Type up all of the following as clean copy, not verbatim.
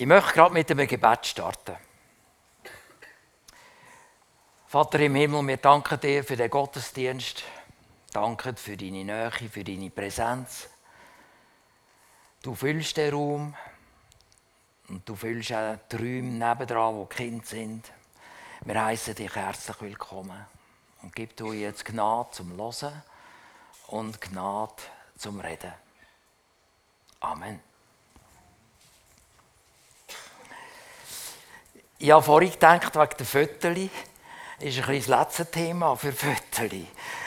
Ich möchte gerade mit einem Gebet starten. Vater im Himmel, wir danken dir für den Gottesdienst. Danke für deine Nähe, für deine Präsenz. Du füllst den Raum und du füllst auch die Räume nebendran, wo Kinder sind. Wir heißen dich herzlich willkommen und gib du jetzt Gnade zum Hören und Gnade zum Reden. Amen. Ich habe vorhin gedacht, wegen der Fötterli, ist ein bisschen das letzte Thema für Fötterli.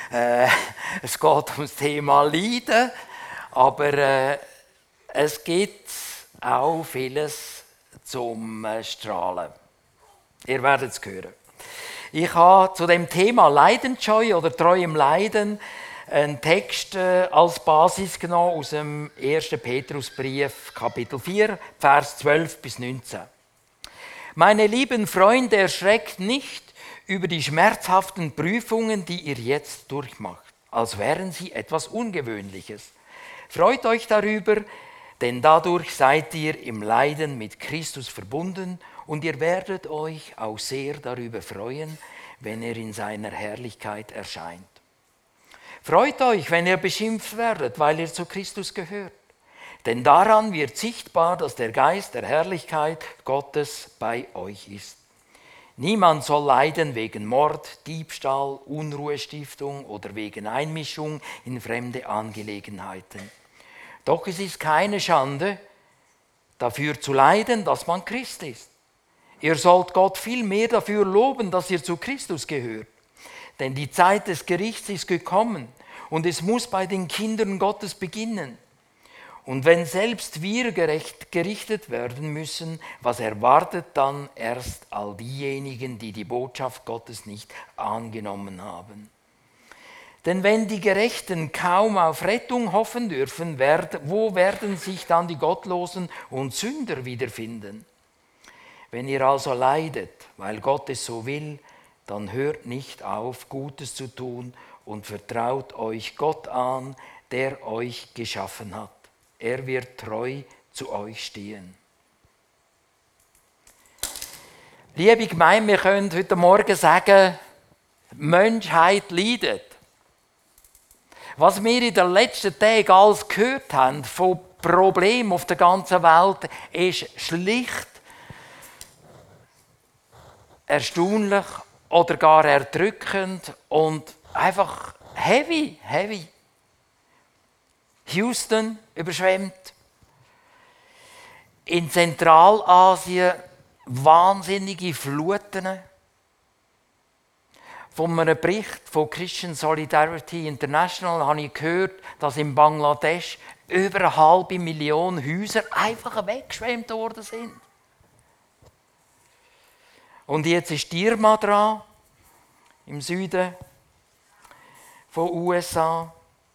Es geht um das Thema Leiden, aber es gibt auch vieles zum Strahlen. Ihr werdet es hören. Ich habe zu dem Thema Leidensscheu oder Treu im Leiden einen Text als Basis genommen aus dem 1. Petrusbrief, Kapitel 4, Vers 12 bis 19. Meine lieben Freunde, erschreckt nicht über die schmerzhaften Prüfungen, die ihr jetzt durchmacht, als wären sie etwas Ungewöhnliches. Freut euch darüber, denn dadurch seid ihr im Leiden mit Christus verbunden und ihr werdet euch auch sehr darüber freuen, wenn er in seiner Herrlichkeit erscheint. Freut euch, wenn ihr beschimpft werdet, weil ihr zu Christus gehört. Denn daran wird sichtbar, dass der Geist der Herrlichkeit Gottes bei euch ist. Niemand soll leiden wegen Mord, Diebstahl, Unruhestiftung oder wegen Einmischung in fremde Angelegenheiten. Doch es ist keine Schande, dafür zu leiden, dass man Christ ist. Ihr sollt Gott viel mehr dafür loben, dass ihr zu Christus gehört. Denn die Zeit des Gerichts ist gekommen und es muss bei den Kindern Gottes beginnen. Und wenn selbst wir gerichtet werden müssen, was erwartet dann erst all diejenigen, die die Botschaft Gottes nicht angenommen haben? Denn wenn die Gerechten kaum auf Rettung hoffen dürfen, wo werden sich dann die Gottlosen und Sünder wiederfinden? Wenn ihr also leidet, weil Gott es so will, dann hört nicht auf, Gutes zu tun und vertraut euch Gott an, der euch geschaffen hat. Er wird treu zu euch stehen. Liebe Gemeinde, wir können heute Morgen sagen, die Menschheit leidet. Was wir in den letzten Tagen alles gehört haben von Problemen auf der ganzen Welt, ist schlicht erstaunlich oder gar erdrückend und einfach heavy. Houston überschwemmt. In Zentralasien wahnsinnige Fluten. Von einem Bericht von Christian Solidarity International habe ich gehört, dass in Bangladesch über 500.000 Häuser einfach weggeschwemmt worden sind. Und jetzt ist Irma dran, im Süden von USA.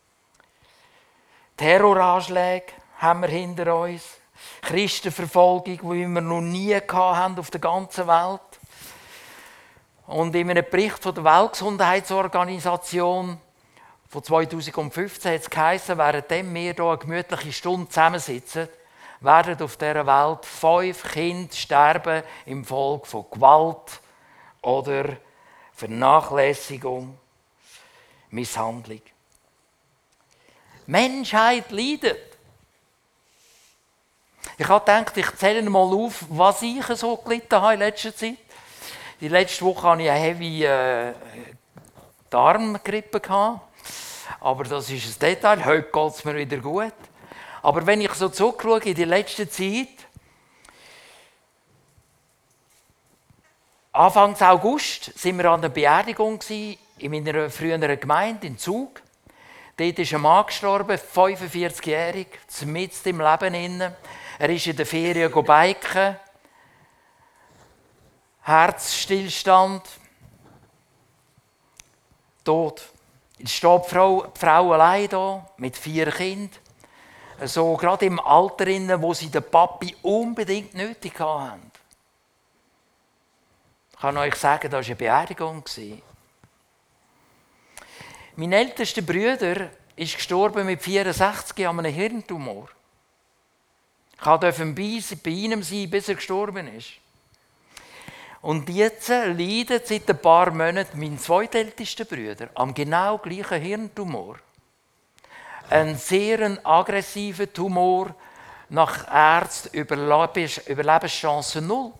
Terroranschläge haben wir hinter uns. Christenverfolgung, die wir noch nie hatten auf der ganzen Welt. Und in einem Bericht von der Weltgesundheitsorganisation von 2015 hat es geheißen, währenddem wir hier eine gemütliche Stunde zusammensitzen, werden auf dieser Welt 5 Kinder sterben infolge von Gewalt oder Vernachlässigung, Misshandlung. Die Menschheit leidet. Ich habe gedacht, ich zähle mal auf, was ich so gelitten habe in letzter Zeit. Die letzte Woche hatte ich eine heavy Darmgrippe. Aber das ist ein Detail. Heute geht es mir wieder gut. Aber wenn ich so zurückschaue in die letzte Zeit, Anfang August waren wir an einer Beerdigung in meiner früheren Gemeinde in Zug. Dort ist ein Mann gestorben, 45-jährig, mitten im Leben. Er ist in der Ferien biken, Herzstillstand, tot. Jetzt steht die Frau allein da mit 4 Kindern. So gerade im Alter, wo sie den Papi unbedingt nötig hatten. Ich kann euch sagen, das war eine Beerdigung. Mein ältester Bruder ist gestorben mit 64 an einem Hirntumor. Ich durfte bei ihm sein, bis er gestorben ist. Und jetzt leidet seit ein paar Monaten mein zweitältester Bruder am genau gleichen Hirntumor. Ein sehr aggressiver Tumor, nach Ärzten Überlebenschance 0.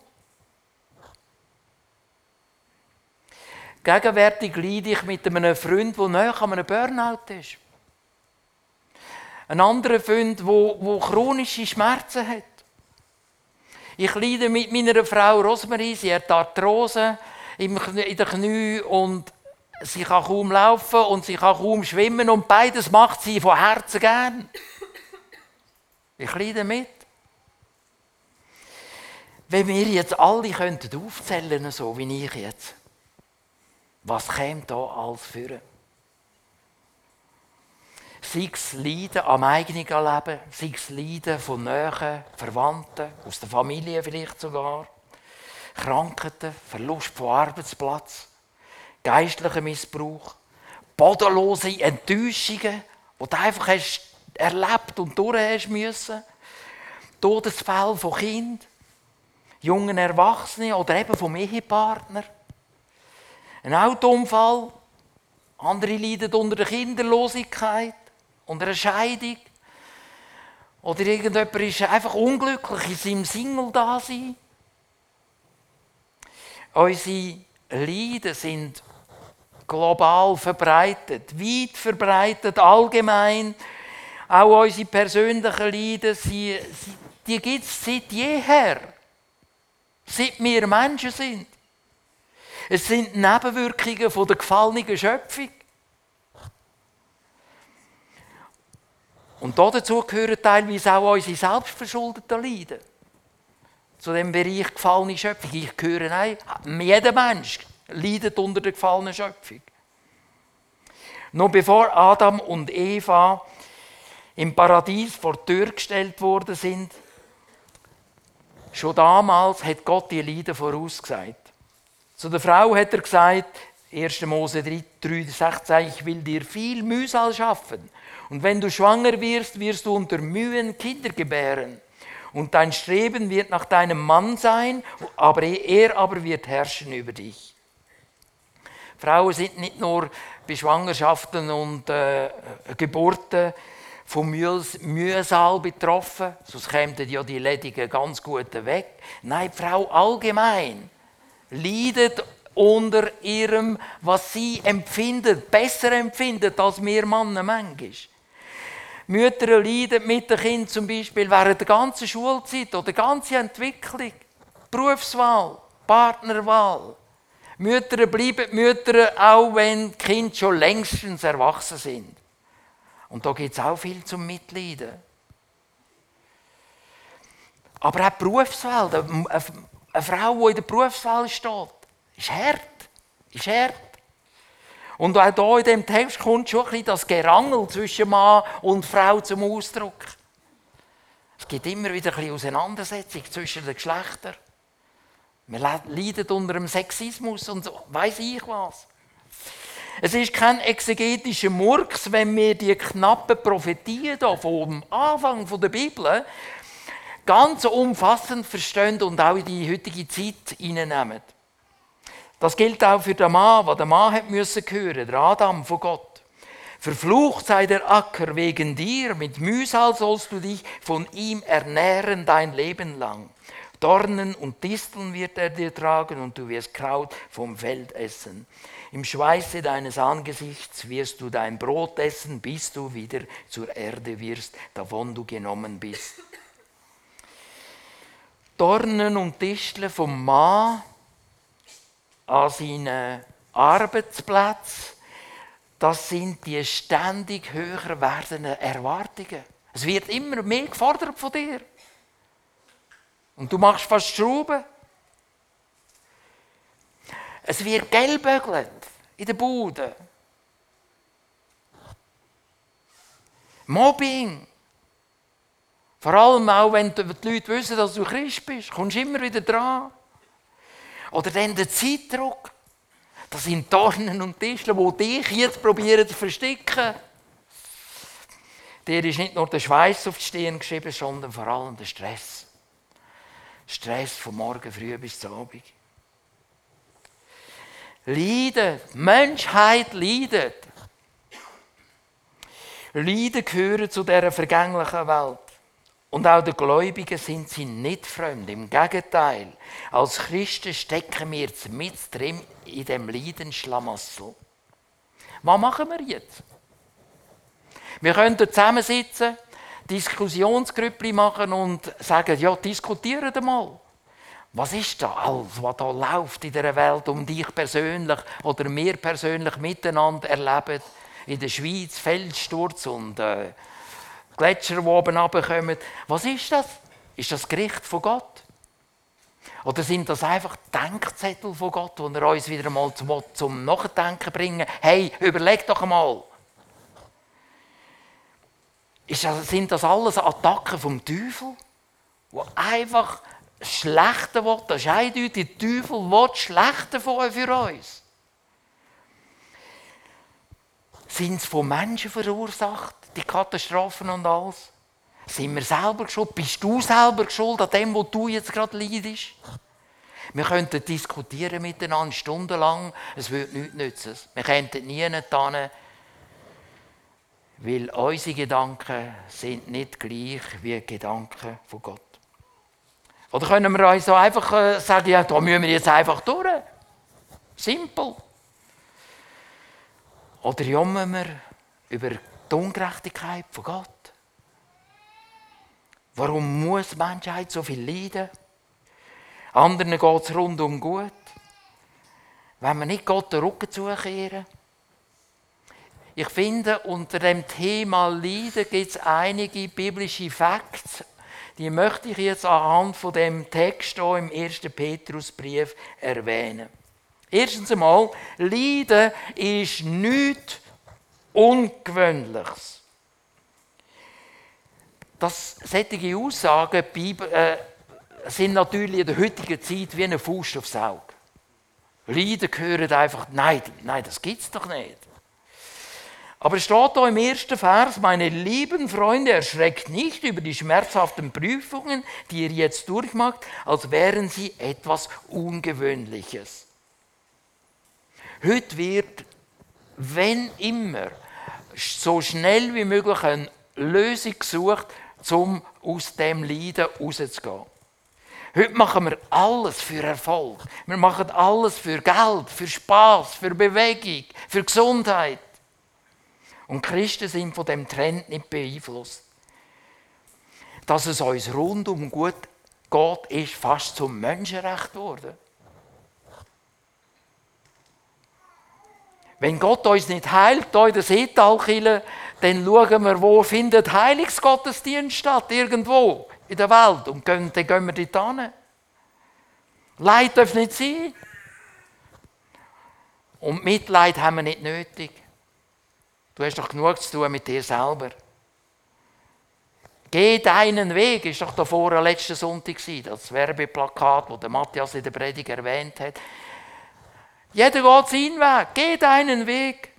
Gegenwärtig leide ich mit einem Freund, der nahe an einem Burnout ist. Ein anderer Freund, der chronische Schmerzen hat. Ich leide mit meiner Frau Rosemarie, sie hat Arthrose in den Knien und sie kann kaum laufen und sie kann kaum schwimmen und beides macht sie von Herzen gern. Ich leide mit. Wenn wir jetzt alle aufzählen könnten, so wie ich jetzt, was käme da alles für? Sei es Leiden am eigenen Leben, sei es Leiden von nahen Verwandten, aus der Familie vielleicht sogar, Krankheiten, Verlust von Arbeitsplatz, geistlicher Missbrauch, bodenlose Enttäuschungen, die du einfach hast erlebt und durch hast müssen, Todesfälle von Kindern, jungen Erwachsenen oder eben vom Ehepartner, ein Autounfall, andere leiden unter der Kinderlosigkeit, unter einer Scheidung. Oder irgendjemand ist einfach unglücklich in seinem Single-Dasein. Unsere Leiden sind global verbreitet, weit verbreitet, allgemein. Auch unsere persönlichen Leiden, die gibt es seit jeher. Seit wir Menschen sind. Es sind Nebenwirkungen von der gefallenen Schöpfung. Und dazu gehören teilweise auch unsere selbstverschuldeten Leiden. Zu dem Bereich gefallene Schöpfung. Ich gehöre auch. Jeder Mensch leidet unter der gefallenen Schöpfung. Noch bevor Adam und Eva im Paradies vor die Tür gestellt worden sind, schon damals hat Gott die Leiden vorausgesagt. Zu der Frau hat er gesagt, 1. Mose 3,16, ich will dir viel Mühsal schaffen. Und wenn du schwanger wirst, wirst du unter Mühen Kinder gebären. Und dein Streben wird nach deinem Mann sein, aber er aber wird herrschen über dich. Frauen sind nicht nur bei Schwangerschaften und Geburten vom Mühsal betroffen, sonst kämen ja die Ledigen ganz gut weg. Nein, die Frau allgemein leidet unter ihrem, was sie empfindet, besser empfindet als wir Männer manchmal. Mütter leiden mit den Kindern zum Beispiel während der ganzen Schulzeit oder der ganzen Entwicklung. Berufswahl, Partnerwahl. Mütter bleiben Mütter, auch wenn die Kinder schon längstens erwachsen sind. Und da gibt es auch viel zum Mitleiden. Aber auch die Berufswahl. Eine Frau, die in der Berufswahl steht, ist hart. Ist hart. Und auch hier in diesem Text kommt schon ein bisschen das Gerangel zwischen Mann und Frau zum Ausdruck. Es gibt immer wieder ein bisschen Auseinandersetzung zwischen den Geschlechtern. Wir leiden unter dem Sexismus und so, weiss ich was. Es ist kein exegetischer Murks, wenn wir die knappen Prophetien vom Anfang der Bibel ganz umfassend verstehen und auch in die heutige Zeit hineinnehmen. Das gilt auch für den Mann, was der Mann hat müssen hören, der Adam von Gott. Verflucht sei der Acker wegen dir, mit Mühsal sollst du dich von ihm ernähren dein Leben lang. Dornen und Disteln wird er dir tragen und du wirst Kraut vom Feld essen. Im Schweiße deines Angesichts wirst du dein Brot essen, bis du wieder zur Erde wirst, davon du genommen bist. Dornen und Disteln vom Mann an seinen Arbeitsplatz, das sind die ständig höher werdenden Erwartungen. Es wird immer mehr gefordert von dir. Und du machst fast Schrauben. Es wird gelbbügelt in der Bude. Mobbing. Vor allem auch, wenn die Leute wissen, dass du Christ bist, kommst du immer wieder dran. Oder dann der Zeitdruck. Das sind Dornen und Disteln, die dich jetzt probieren zu verstecken. Dir ist nicht nur der Schweiß auf die Stirn geschrieben, sondern vor allem der Stress. Stress von morgen früh bis zum Abend. Leiden, die Menschheit leidet. Leiden gehören zu dieser vergänglichen Welt. Und auch den Gläubigen sind sie nicht fremd. Im Gegenteil, als Christen stecken wir mit drin in dem Leidensschlamassel. Was machen wir jetzt? Wir können zusammensitzen, Diskussionsgrüppli machen und sagen, ja, diskutieren mal. Was ist da alles, was da läuft in dieser Welt um dich persönlich oder wir persönlich miteinander erleben? In der Schweiz Felssturz und Gletscher, die oben runterkommen. Was ist das? Ist das Gericht von Gott? Oder sind das einfach Denkzettel von Gott, die er uns wieder einmal zum Nachdenken bringen? Hey, überleg doch einmal. Sind das alles Attacken vom Teufel? Die einfach das Schlechte will? Das ist eindeutig, der Teufel will das Schlechte für uns. Sind es von Menschen verursacht, die Katastrophen und alles? Sind wir selber schuld? Bist du selber schuld an dem, wo du jetzt gerade leidest? Wir könnten diskutieren miteinander stundenlang, es würde nichts nützen. Wir könnten nie hin, weil unsere Gedanken sind nicht gleich wie die Gedanken von Gott. Oder können wir uns so einfach sagen, ja, da müssen wir jetzt einfach durch. Simpel. Oder jammern wir über die Ungerechtigkeit von Gott? Warum muss die Menschheit so viel leiden? Anderen geht es rundum gut. Wenn wir nicht Gott den Rücken zukehren? Ich finde, unter dem Thema Leiden gibt es einige biblische Facts, die möchte ich jetzt anhand von dem Text hier im 1. Petrusbrief erwähnen. Erstens einmal, Leiden ist nichts Ungewöhnliches. Solche Aussagen sind natürlich in der heutigen Zeit wie eine Faust aufs Auge. Leiden gehören einfach, nein, das gibt es doch nicht. Aber es steht hier im 1. Vers, meine lieben Freunde, erschreckt nicht über die schmerzhaften Prüfungen, die ihr jetzt durchmacht, als wären sie etwas Ungewöhnliches. Heute wird, wenn immer, so schnell wie möglich eine Lösung gesucht, um aus dem Leiden rauszugehen. Heute machen wir alles für Erfolg. Wir machen alles für Geld, für Spaß, für Bewegung, für Gesundheit. Und Christen sind von dem Trend nicht beeinflusst. Dass es uns rundum gut geht, ist fast zum Menschenrecht geworden. Wenn Gott uns nicht heilt, hier in der Seetalkirche, dann schauen wir, wo findet Heilungsgottesdienst statt, irgendwo in der Welt. Und dann gehen wir dort hin. Leid darf nicht sein. Und Mitleid haben wir nicht nötig. Du hast doch genug zu tun mit dir selber. Geh deinen Weg, ist doch davor letzten Sonntag das Werbeplakat, das Matthias in der Predigt erwähnt hat. Jeder geht seinen Weg. Geh deinen Weg.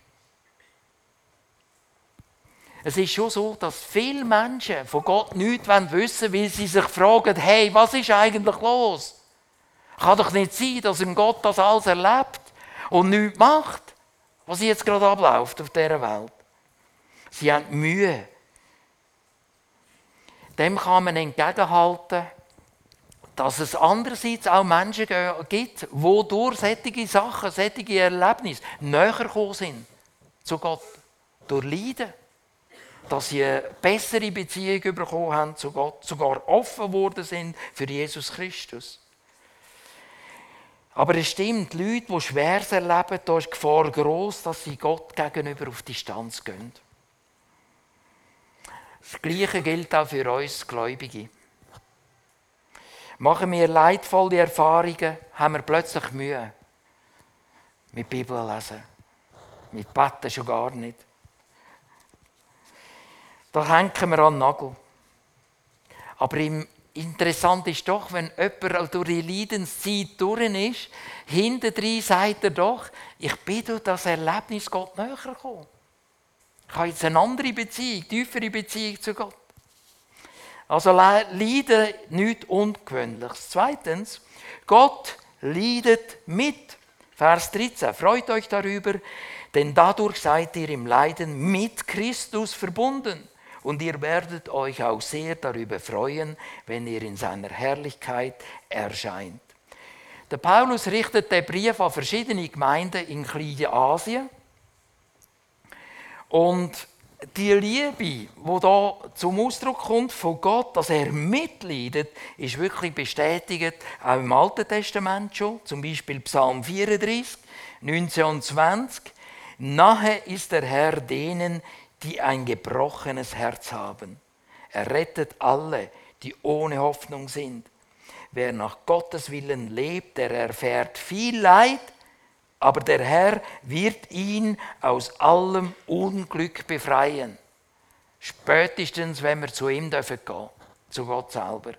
Es ist schon so, dass viele Menschen von Gott nichts wissen wollen, weil sie sich fragen, hey, was ist eigentlich los? Kann doch nicht sein, dass ein Gott das alles erlebt und nichts macht, was jetzt gerade abläuft auf dieser Welt. Sie haben Mühe. Dem kann man entgegenhalten, dass es andererseits auch Menschen gibt, die durch solche Sachen, solche Erlebnisse näher gekommen sind zu Gott. Durch Leiden. Dass sie eine bessere Beziehung bekommen haben zu Gott, sogar offen geworden sind für Jesus Christus. Aber es stimmt, Leute, die Schweres erleben, da ist die Gefahr gross, dass sie Gott gegenüber auf Distanz gehen. Das Gleiche gilt auch für uns Gläubige. Machen wir leidvolle Erfahrungen, haben wir plötzlich Mühe mit Bibel lesen. Mit Beten schon gar nicht. Da hängen wir an den Nagel. Aber interessant ist doch, wenn jemand durch die Leidenszeit durch ist, hintendrein sagt er doch, ich bin durch das Erlebnis Gott näher gekommen. Ich habe jetzt eine andere Beziehung, tiefere Beziehung zu Gott. Also Leiden nichts Ungewöhnliches. Zweitens, Gott leidet mit. Vers 13, freut euch darüber, denn dadurch seid ihr im Leiden mit Christus verbunden. Und ihr werdet euch auch sehr darüber freuen, wenn ihr in seiner Herrlichkeit erscheint. Der Paulus richtet den Brief an verschiedene Gemeinden in Kleinasien. Und die Liebe, die hier zum Ausdruck kommt von Gott, dass er mitleidet, ist wirklich bestätigt, auch im Alten Testament schon, zum Beispiel Psalm 34, 19 und 20. Nahe ist der Herr denen, die ein gebrochenes Herz haben. Er rettet alle, die ohne Hoffnung sind. Wer nach Gottes Willen lebt, der erfährt viel Leid, aber der Herr wird ihn aus allem Unglück befreien. Spätestens, wenn wir zu ihm gehen dürfen, zu Gott selber.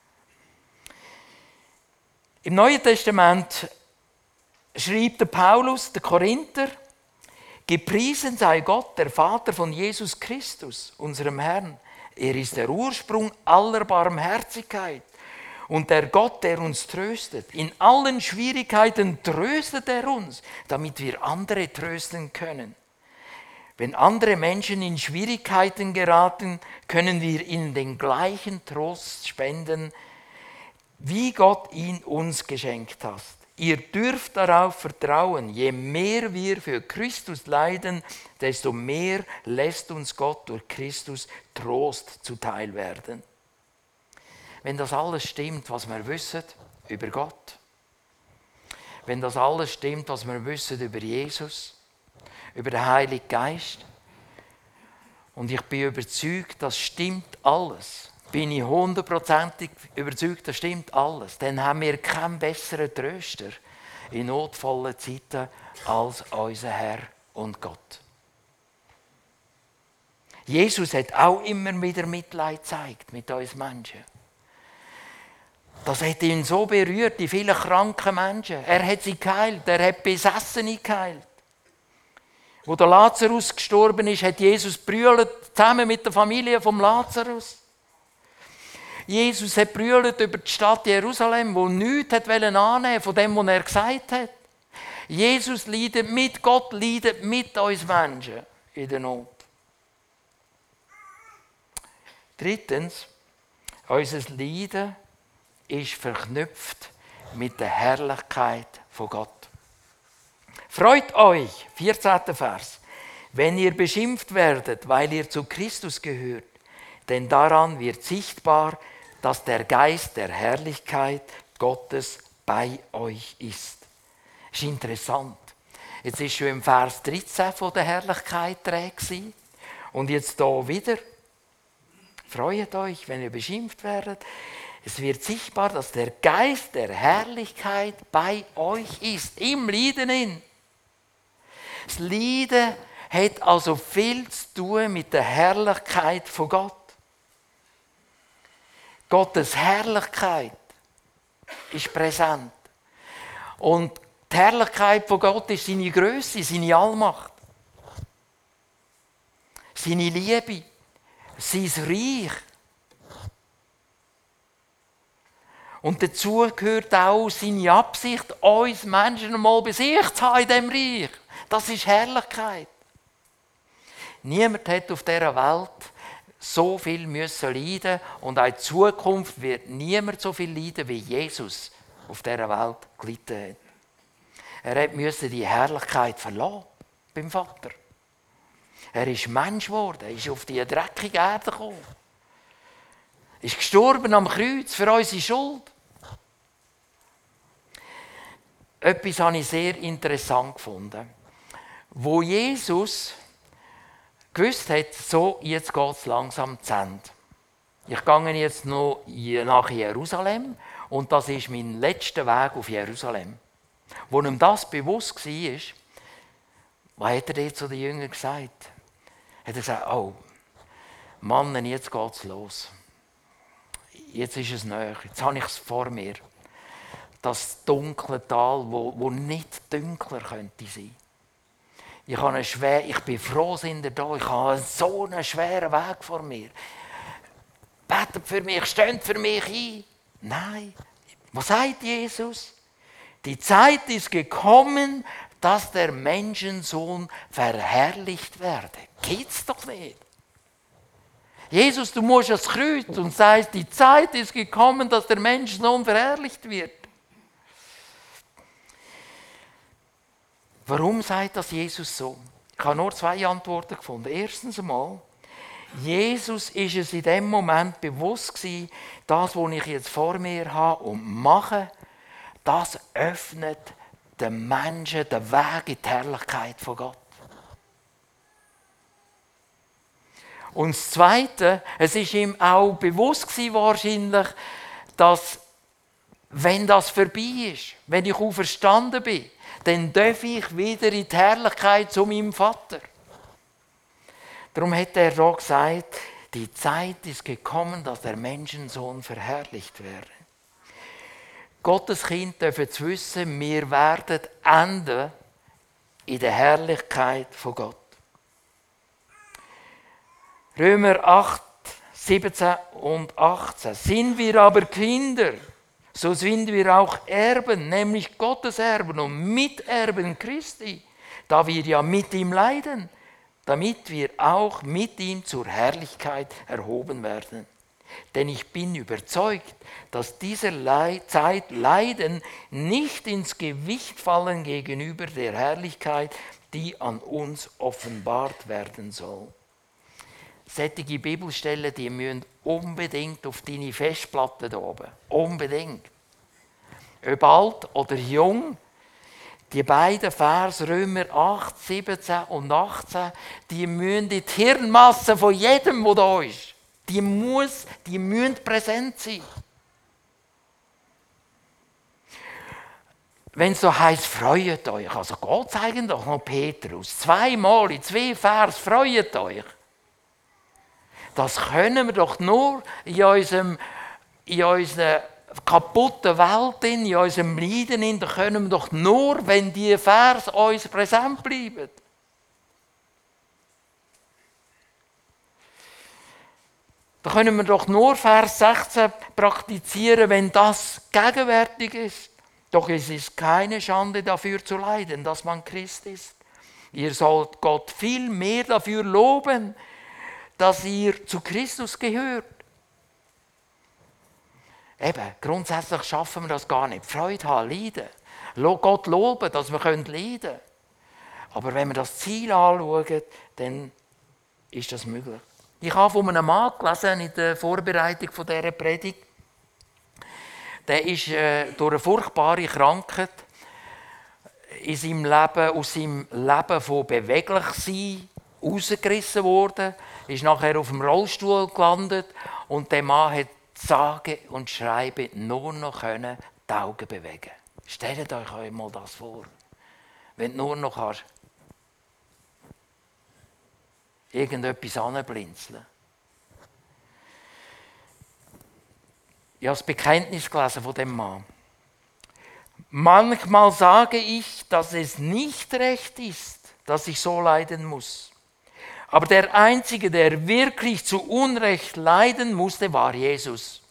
Im Neuen Testament schreibt der Paulus, der Korinther, gepriesen sei Gott, der Vater von Jesus Christus, unserem Herrn. Er ist der Ursprung aller Barmherzigkeit und der Gott, der uns tröstet. In allen Schwierigkeiten tröstet er uns, damit wir andere trösten können. Wenn andere Menschen in Schwierigkeiten geraten, können wir ihnen den gleichen Trost spenden, wie Gott ihn uns geschenkt hat. Ihr dürft darauf vertrauen, je mehr wir für Christus leiden, desto mehr lässt uns Gott durch Christus Trost zuteil werden. Wenn das alles stimmt, was wir wissen über Gott, wenn das alles stimmt, was wir wissen über Jesus, über den Heiligen Geist, und ich bin überzeugt, das stimmt alles, bin ich 100%ig überzeugt, das stimmt alles, dann haben wir keinen besseren Tröster in notvollen Zeiten als unser Herr und Gott. Jesus hat auch immer wieder Mitleid gezeigt mit uns Menschen. Das hat ihn so berührt, die vielen kranken Menschen. Er hat sie geheilt, er hat Besessene geheilt. Wo der Lazarus gestorben ist, hat Jesus brüllt, zusammen mit der Familie vom Lazarus. Jesus hat brüllt über die Stadt Jerusalem, wo nichts annehmen von dem, was er gesagt hat. Jesus leidet mit, Gott leidet mit uns Menschen in der Not. Drittens, unser Leiden ist verknüpft mit der Herrlichkeit von Gott. Freut euch, 14. Vers, wenn ihr beschimpft werdet, weil ihr zu Christus gehört, denn daran wird sichtbar, dass der Geist der Herrlichkeit Gottes bei euch ist. Das ist interessant. Jetzt ist schon im Vers 13 von der Herrlichkeit die Rede und jetzt hier wieder. Freut euch, wenn ihr beschimpft werdet. Es wird sichtbar, dass der Geist der Herrlichkeit bei euch ist, im Leiden. Das Leiden hat also viel zu tun mit der Herrlichkeit von Gott. Gottes Herrlichkeit ist präsent. Und die Herrlichkeit von Gott ist seine Größe, seine Allmacht, seine Liebe, sein Reich. Und dazu gehört auch seine Absicht, uns Menschen einmal bei sich zu haben in diesem Reich. Das ist Herrlichkeit. Niemand hat auf dieser Welt so viel müssen leiden und auch in Zukunft wird niemand so viel leiden, wie Jesus auf dieser Welt gelitten hat. Er musste die Herrlichkeit verlassen beim Vater. Er ist Mensch geworden, er ist auf die dreckige Erde gekommen. Er ist gestorben am Kreuz für unsere Schuld. Etwas habe ich sehr interessant gefunden. Wo Jesus gewusst hat, so, jetzt geht es langsam zu Ende. Ich gehe jetzt noch nach Jerusalem und das ist mein letzter Weg auf Jerusalem. Wo ihm das bewusst war, was hat er dort zu den Jüngern gesagt? Hat er gesagt, oh, Mann, jetzt geht es los. Jetzt ist es näher, jetzt habe ich es vor mir. Das dunkle Tal, wo nicht dunkler könnte sein. Ich bin froh, sind ihr da. Ich habe so einen schweren Weg vor mir. Betet für mich, steht für mich ein. Nein. Was sagt Jesus? Die Zeit ist gekommen, dass der Menschensohn verherrlicht werde. Geht's doch nicht. Jesus, du musst ans Kreuz und sagst, die Zeit ist gekommen, dass der Menschensohn verherrlicht wird. Warum sagt das Jesus so? Ich habe nur 2 Antworten gefunden. Erstens einmal, Jesus ist es in dem Moment bewusst gewesen, das, was ich jetzt vor mir habe und mache, das öffnet den Menschen den Weg in die Herrlichkeit von Gott. Und das Zweite, es ist ihm auch bewusst gewesen wahrscheinlich, dass, wenn das vorbei ist, wenn ich auferstanden bin, dann darf ich wieder in die Herrlichkeit zu meinem Vater. Darum hat er da gesagt, die Zeit ist gekommen, dass der Menschensohn verherrlicht werde. Gottes Kind dürfen zu wissen, wir werden enden in der Herrlichkeit von Gott. Römer 8, 17 und 18. Sind wir aber Kinder, so sind wir auch Erben, nämlich Gottes Erben und Miterben Christi, da wir ja mit ihm leiden, damit wir auch mit ihm zur Herrlichkeit erhoben werden. Denn ich bin überzeugt, dass dieser Zeit Leiden nicht ins Gewicht fallen gegenüber der Herrlichkeit, die an uns offenbart werden soll. Solche Bibelstellen, die müssen unbedingt auf deine Festplatte da oben. Unbedingt. Ob alt oder jung, die beiden Vers Römer 8, 17 und 18, die müssen in die Hirnmasse von jedem, der da ist. Die müssen präsent sein. Wenn es so heisst, freut euch, also Gott zeigen doch noch Petrus, 2-mal in 2 Vers, freut euch. Das können wir doch nur in unserer kaputten Welt, in unserem Leiden, das können wir doch nur, wenn die Vers uns präsent bleiben. Da können wir doch nur Vers 16 praktizieren, wenn das gegenwärtig ist. Doch es ist keine Schande dafür zu leiden, dass man Christ ist. Ihr sollt Gott viel mehr dafür loben, dass ihr zu Christus gehört. Eben, grundsätzlich schaffen wir das gar nicht. Freude haben, leiden. Gott loben, dass wir leiden können. Aber wenn wir das Ziel anschauen, dann ist das möglich. Ich habe von einem Mann gelesen in der Vorbereitung dieser Predigt. Der ist durch eine furchtbare Krankheit in seinem Leben, aus seinem Leben von beweglich sein rausgerissen worden, ist nachher auf dem Rollstuhl gelandet und der Mann hat sage und schreibe nur noch die Augen bewegen. Stellt euch einmal das vor. Wenn du nur noch kannst, irgendetwas anblinzeln. Ich habe das Bekenntnis gelesen von dem Mann. Manchmal sage ich, dass es nicht recht ist, dass ich so leiden muss. Aber der Einzige, der wirklich zu Unrecht leiden musste, war Jesus.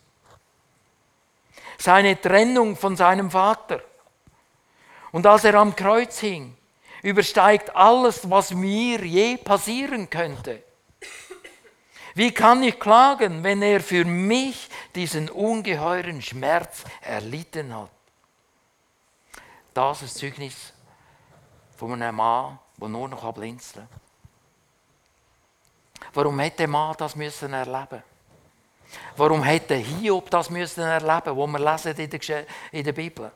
Seine Trennung von seinem Vater. Und als er am Kreuz hing, übersteigt alles, was mir je passieren könnte. Wie kann ich klagen, wenn er für mich diesen ungeheuren Schmerz erlitten hat? Das ist das Zeugnis von einem Mann, der nur noch blinzeln kann. Warum hätte der Mann das müssen erleben? Warum hätte Hiob das müssen erleben, wo wir lesen in der Bibel?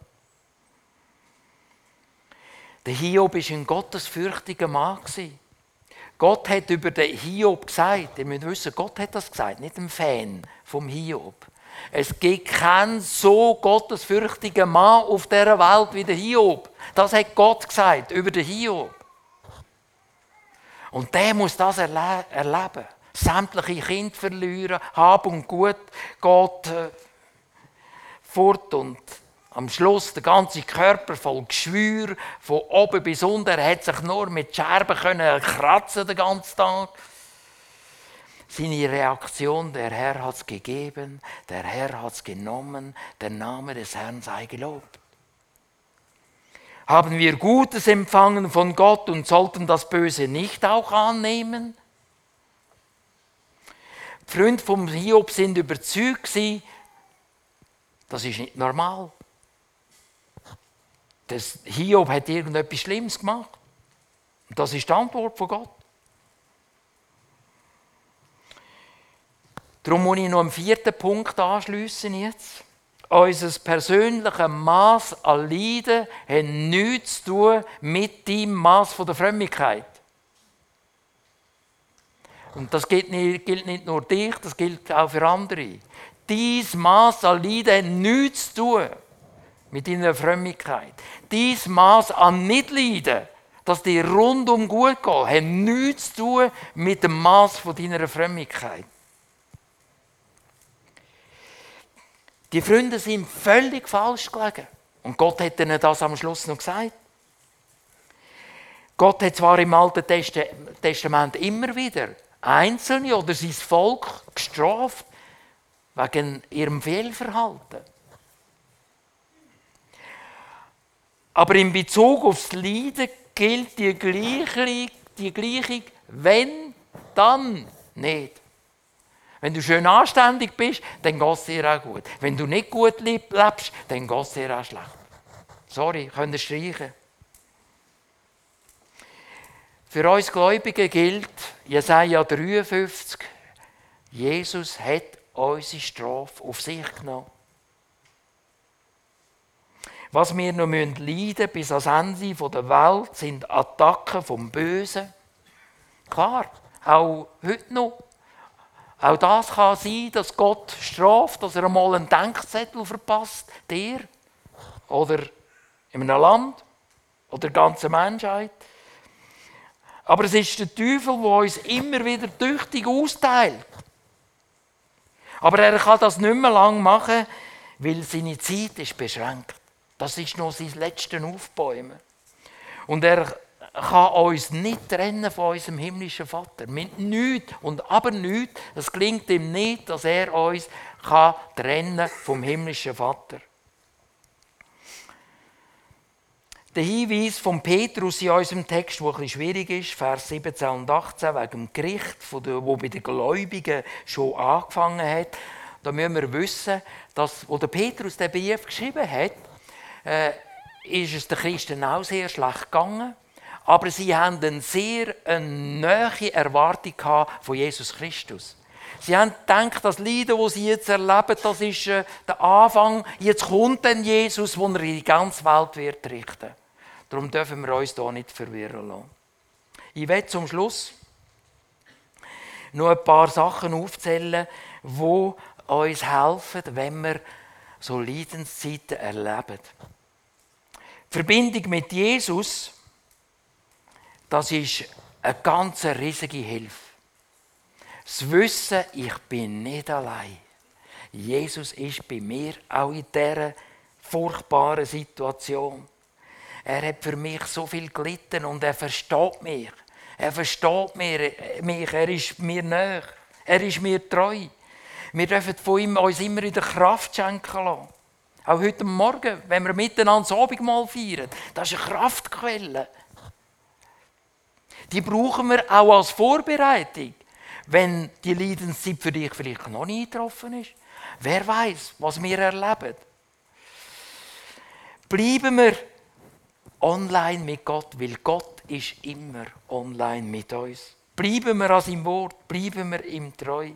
Der Hiob war ein gottesfürchtiger Mann. Gott hat über den Hiob gesagt, ihr müsst wissen, Gott hat das gesagt, nicht ein Fan vom Hiob. Es gibt keinen so gottesfürchtigen Mann auf dieser Welt wie der Hiob. Das hat Gott gesagt über den Hiob. Und der muss das erleben. Sämtliche Kinder verlieren, Hab und Gut geht fort und Am Schluss der ganze Körper voll Geschwür, von oben bis unten. Er hat sich nur mit Scherben kratzen den ganzen Tag. Seine Reaktion, der Herr hat es gegeben, der Herr hat es genommen, der Name des Herrn sei gelobt. Haben wir Gutes empfangen von Gott und sollten das Böse nicht auch annehmen? Die Freunde vom Hiob sind überzeugt, das ist nicht normal. Das Hiob hat irgendetwas Schlimmes gemacht. Und das ist die Antwort von Gott. Darum muss ich noch einen 4. Punkt anschliessen jetzt. Unser persönliches Maß an Leiden hat nichts zu tun mit deinem Maß der Frömmigkeit. Und das gilt nicht nur dich, das gilt auch für andere. Dein Maß an Leiden hat nichts zu tun mit deiner Frömmigkeit. Dein Maß an Nichtleiden, dass dir rundum gut geht, hat nichts zu tun mit dem Maß deiner Frömmigkeit. Die Freunde sind völlig falsch gelegen. Und Gott hat ihnen das am Schluss noch gesagt. Gott hat zwar im Alten Testament immer wieder Einzelne oder sein Volk gestraft wegen ihrem Fehlverhalten. Aber in Bezug aufs Leiden gilt die Gleichung, wenn, dann nicht. Wenn du schön anständig bist, dann geht es dir auch gut. Wenn du nicht gut lebst, dann geht es dir auch schlecht. Sorry, könnt ihr streichen. Für uns Gläubige gilt Jesaja 53, Jesus hat unsere Strafe auf sich genommen. Was wir noch leiden müssen bis ans Ende der Welt, sind Attacken vom Bösen. Klar, auch heute noch. Auch das kann sein, dass Gott straft, dass er einmal einen Denkzettel verpasst, dir oder in einem Land oder der ganzen Menschheit. Aber es ist der Teufel, der uns immer wieder tüchtig austeilt. Aber er kann das nicht mehr lange machen, weil seine Zeit ist beschränkt. Das ist noch sein letztes Aufbäumen. Und er kann uns nicht trennen von unserem himmlischen Vater. Mit nichts und aber nichts. Es gelingt ihm nicht, dass er uns trennen vom himmlischen Vater. Der Hinweis von Petrus in unserem Text, der etwas schwierig ist, Vers 17 und 18, wegen dem Gericht, das bei den Gläubigen schon angefangen hat. Da müssen wir wissen, dass, als der Petrus den Brief geschrieben hat, ist es den Christen auch sehr schlecht gegangen. Aber sie hatten eine sehr nahe Erwartung von Jesus Christus. Sie haben gedacht, das Leiden, das sie jetzt erleben, das ist der Anfang. Jetzt kommt dann Jesus, wo er in die ganze Welt wird richten. Darum dürfen wir uns hier nicht verwirren lassen. Ich werde zum Schluss noch ein paar Sachen aufzählen, die uns helfen, wenn wir so Leidenszeiten erleben. Die Verbindung mit Jesus, das ist eine ganz riesige Hilfe. Das Wissen, ich bin nicht allein. Jesus ist bei mir, auch in dieser furchtbaren Situation. Er hat für mich so viel gelitten und er versteht mich. Er versteht mich, er ist mir nahe, er ist mir treu. Wir dürfen von ihm uns immer wieder Kraft schenken lassen. Auch heute Morgen, wenn wir miteinander das Abendmahl feiern, das ist eine Kraftquelle. Die brauchen wir auch als Vorbereitung, wenn die Leidenszeit für dich vielleicht noch nicht eingetroffen ist. Wer weiß, was wir erleben. Bleiben wir online mit Gott, weil Gott ist immer online mit uns. Bleiben wir an seinem Wort, bleiben wir ihm treu.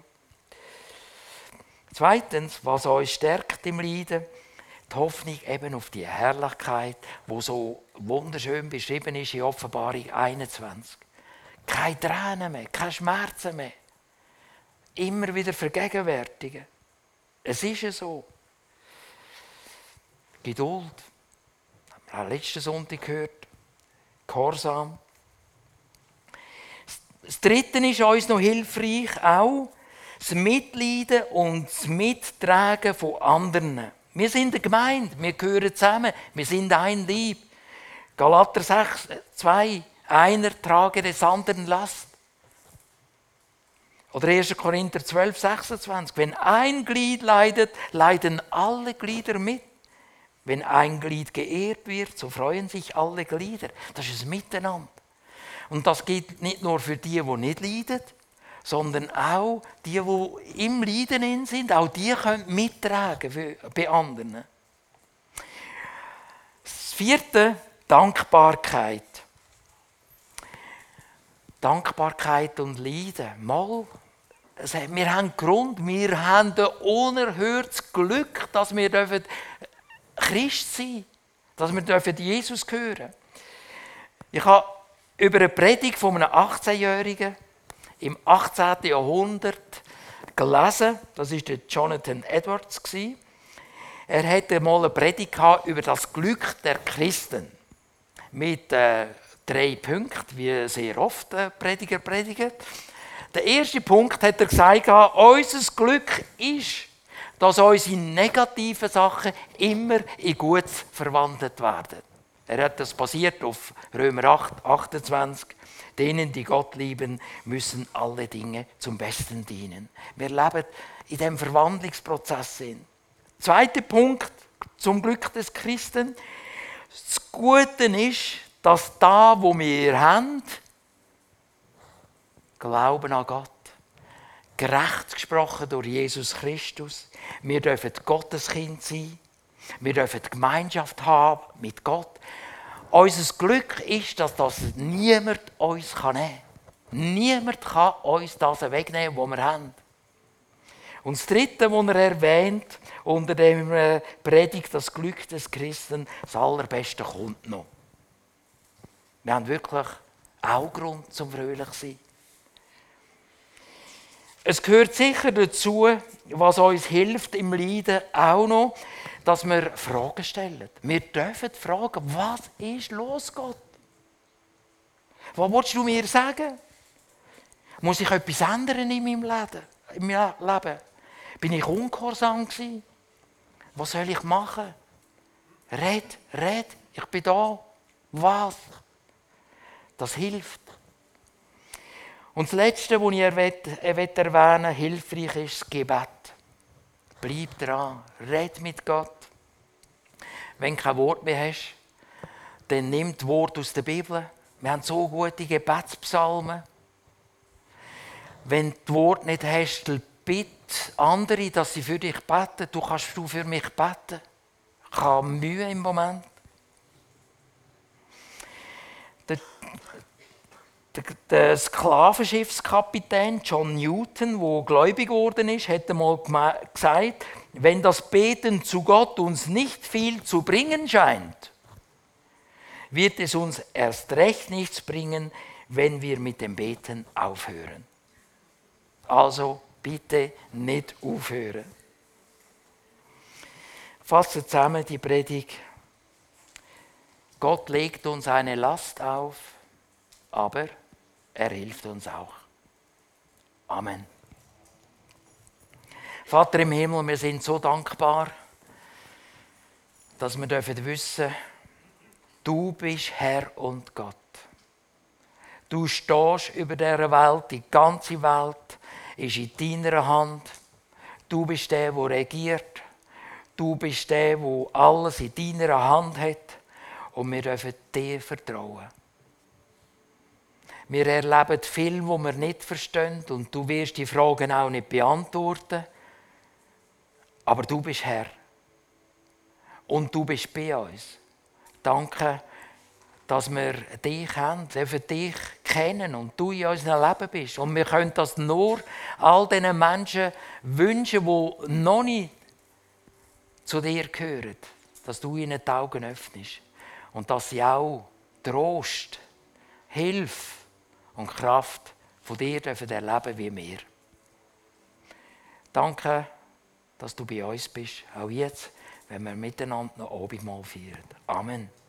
Zweitens, was uns stärkt im Leiden, die Hoffnung eben auf die Herrlichkeit, die so wunderschön beschrieben ist in Offenbarung 21. Keine Tränen mehr, keine Schmerzen mehr. Immer wieder vergegenwärtigen. Es ist ja so. Geduld. Das haben wir auch letzten Sonntag gehört. Gehorsam. Das Dritte ist uns noch hilfreich, auch das Mitleiden und das Mittragen von anderen. Wir sind eine Gemeinde, wir gehören zusammen, wir sind ein Leib. Galater 6, 2, einer trage des anderen Last. Oder 1. Korinther 12, 26, wenn ein Glied leidet, leiden alle Glieder mit. Wenn ein Glied geehrt wird, so freuen sich alle Glieder. Das ist ein Miteinander. Und das gilt nicht nur für die nicht leiden, sondern auch die im Leiden sind. Auch die können mittragen bei anderen. Das 4. Dankbarkeit. Dankbarkeit und Leiden. Mal, wir haben Grund, wir haben ein unerhörtes Glück, dass wir Christ sein dürfen, dass wir Jesus hören. Ich habe über eine Predigt von einem 18-Jährigen im 18. Jahrhundert gelesen. Das war Jonathan Edwards. Er hatte einmal eine Predigt über das Glück der Christen. Mit 3 Punkten, wie sehr oft Prediger predigen. Der erste Punkt hat er gesagt, unser Glück ist, dass unsere negativen Sachen immer in Gutes verwandelt werden. Er hat das basiert auf Römer 8, 28. Denen, die Gott lieben, müssen alle Dinge zum Besten dienen. Wir leben in diesem Verwandlungsprozess. Zweiter Punkt zum Glück des Christen. Das Gute ist, dass da, wo wir haben, Glauben an Gott, gerecht gesprochen durch Jesus Christus, wir dürfen Gotteskind sein, wir dürfen Gemeinschaft haben mit Gott. Unser Glück ist, dass das niemand uns nehmen kann. Niemand kann uns das wegnehmen, was wir haben. Und das Dritte, was er erwähnt, unter dem Predigt, das Glück des Christen, das Allerbeste kommt noch. Wir haben wirklich auch Grund zum fröhlich zu sein. Es gehört sicher dazu, was uns hilft im Leiden, auch noch, dass wir Fragen stellen. Wir dürfen fragen, was ist los, Gott? Was willst du mir sagen? Muss ich etwas ändern in meinem Leben? Bin ich ungehorsam gewesen? Was soll ich machen? Red, ich bin da. Was? Das hilft. Und das Letzte, was ich erwähnen will, hilfreich ist das Gebet. Bleib dran, red mit Gott. Wenn du kein Wort mehr hast, dann nimm das Wort aus der Bibel. Wir haben so gute Gebetspsalmen. Wenn du das Wort nicht hast, dann bitte andere, dass sie für dich beten. Du kannst für mich beten. Ich habe Mühe im Moment. Der Sklavenschiffskapitän John Newton, der gläubig geworden ist, hat einmal gesagt, wenn das Beten zu Gott uns nicht viel zu bringen scheint, wird es uns erst recht nichts bringen, wenn wir mit dem Beten aufhören. Also bitte nicht aufhören. Fassen zusammen die Predigt. Gott legt uns eine Last auf, aber er hilft uns auch. Amen. Vater im Himmel, wir sind so dankbar, dass wir wissen dürfen, du bist Herr und Gott. Du stehst über dieser Welt, die ganze Welt ist in deiner Hand. Du bist der, der regiert. Du bist der, der alles in deiner Hand hat. Und wir dürfen dir vertrauen. Wir erleben viel, was wir nicht verstehen. Und du wirst die Fragen auch nicht beantworten. Aber du bist Herr. Und du bist bei uns. Danke, dass wir dich haben, dürfen dich kennen und du in unserem Leben bist. Und wir können das nur all diesen Menschen wünschen, die noch nicht zu dir gehören, dass du ihnen die Augen öffnest und dass sie auch Trost, Hilfe und Kraft von dir dürfen erleben wie wir. Danke, dass du bei uns bist, auch jetzt, wenn wir miteinander noch Abendmahl feiern. Amen.